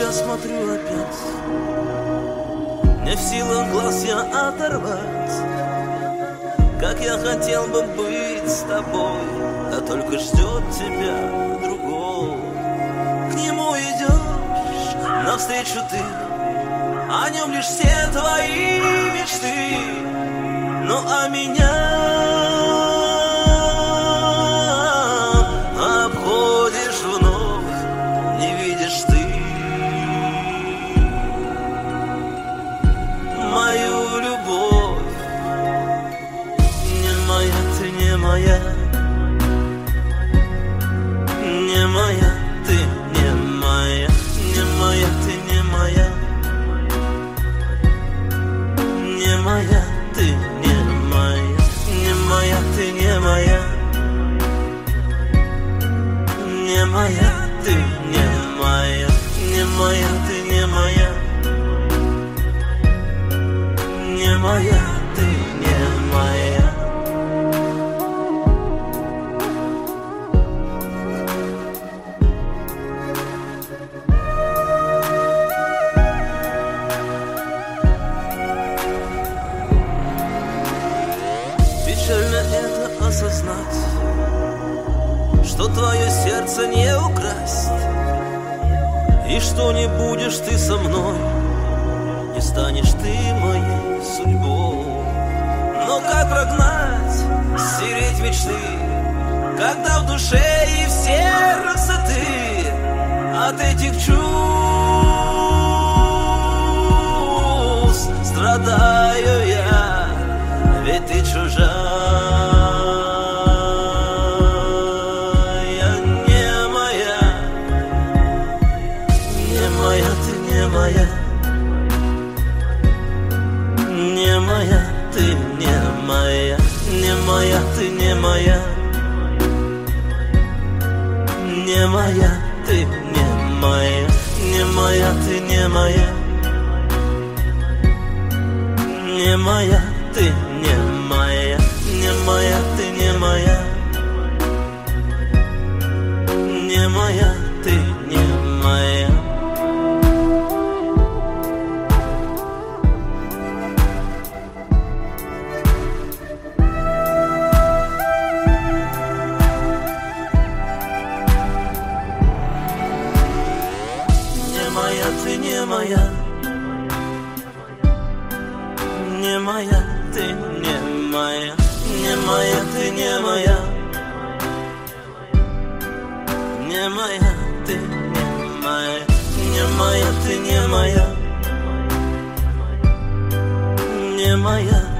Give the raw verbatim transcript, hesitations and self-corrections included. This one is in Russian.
тебя смотрю опять, не в силах глаз я оторвать. Как я хотел бы быть с тобой, да только ждет тебя другого. К нему идешь, навстречу ты, о нем лишь все твои мечты. Ну а меня обходишь вновь, не видишь ты мою любовь. Не моя, ты не моя, не моя, ты не моя, не моя, ты не моя, не моя, ты не моя, не моя, ты не моя, не моя, ты не моя, не моя, ты не моя, не моя, ты не моя. Печально это осознать, что твое сердце не украсть, и что не будешь ты со мной, не станешь ты моей судьбой. Но как прогнать, стереть мечты, когда в душе и в сердце ты? От этих чувств страдаю я, ведь ты чужая. Не моя, не моя, ты не моя, не моя, ты не моя, не моя, ты не моя, не моя, ты не моя, не моя, ты не моя, не моя, ты не моя, не моя, ты не моя, не моя, ты не моя. Не моя, ты не моя, не моя, ты не моя, не моя, ты не моя, не моя, ты не моя, не моя, ты не моя, не моя.